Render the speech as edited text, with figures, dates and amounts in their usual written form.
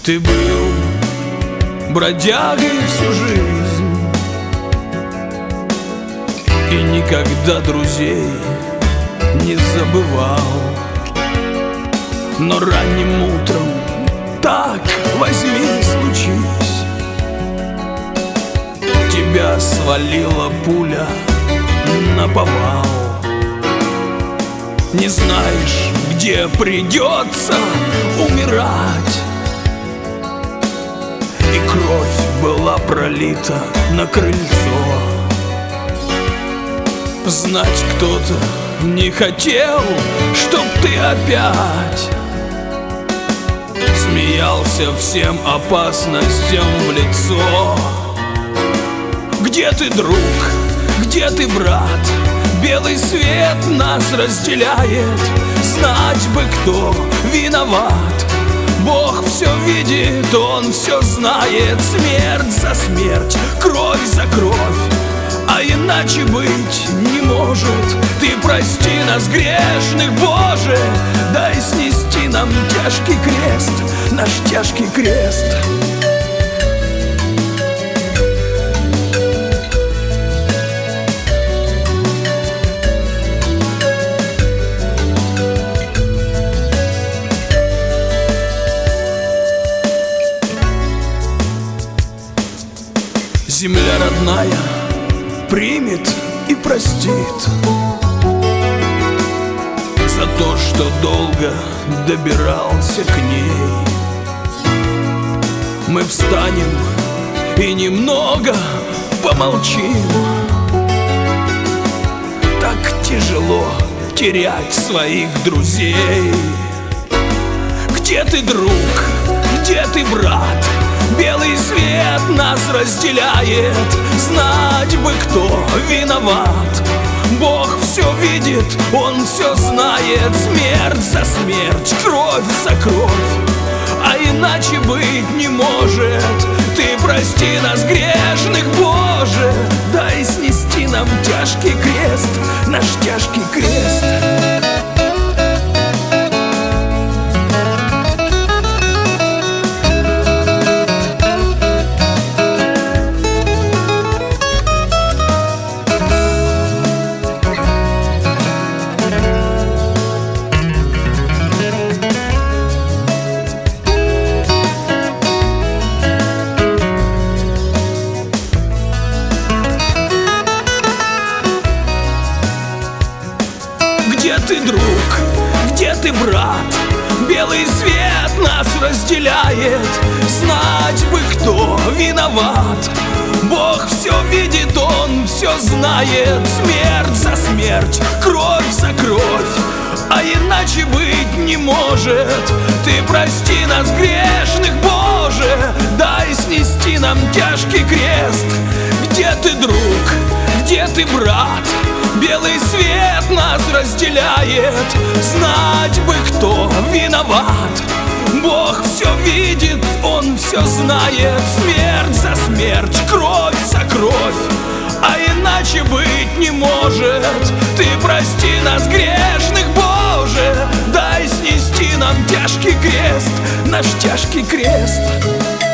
Ты был бродягой всю жизнь и никогда друзей не забывал. Но ранним утром так возьми, случись, тебя свалила пуля наповал. Не знаешь, где придется умирать, и кровь была пролита на крыльцо. Знать кто-то не хотел, чтоб ты опять смеялся всем опасностям в лицо. Где ты, друг? Где ты, брат? Белый свет нас разделяет. Знать бы, кто виноват. Бог все видит, Он все знает. Смерть за смерть, кровь за кровь, а иначе быть не может. Ты прости нас, грешных, Боже, дай снести нам тяжкий крест, наш тяжкий крест. Земля родная примет и простит за то, что долго добирался к ней. Мы встанем и немного помолчим. Так тяжело терять своих друзей. Где ты, друг? Где ты, брат? Белый свет нас разделяет. Знать бы, кто виноват. Бог все видит, Он все знает. Смерть за смерть, кровь за кровь, а иначе быть не может. Ты прости нас, грешных, Боже, дай снести нам тяжкий крест, наш тяжкий крест. Где ты, друг? Где ты, брат? Белый свет нас разделяет. Знать бы, кто виноват. Бог все видит, Он все знает. Смерть за смерть, кровь за кровь, а иначе быть не может. Ты прости нас, грешных, Боже, дай снести нам тяжкий крест. Где ты, друг? Где ты, брат? Белый свет нас разделяет. Знать бы, кто виноват. Бог все видит, Он все знает. Смерть за смерть, кровь за кровь, а иначе быть не может. Ты прости нас, грешных, Боже, дай снести нам тяжкий крест, наш тяжкий крест.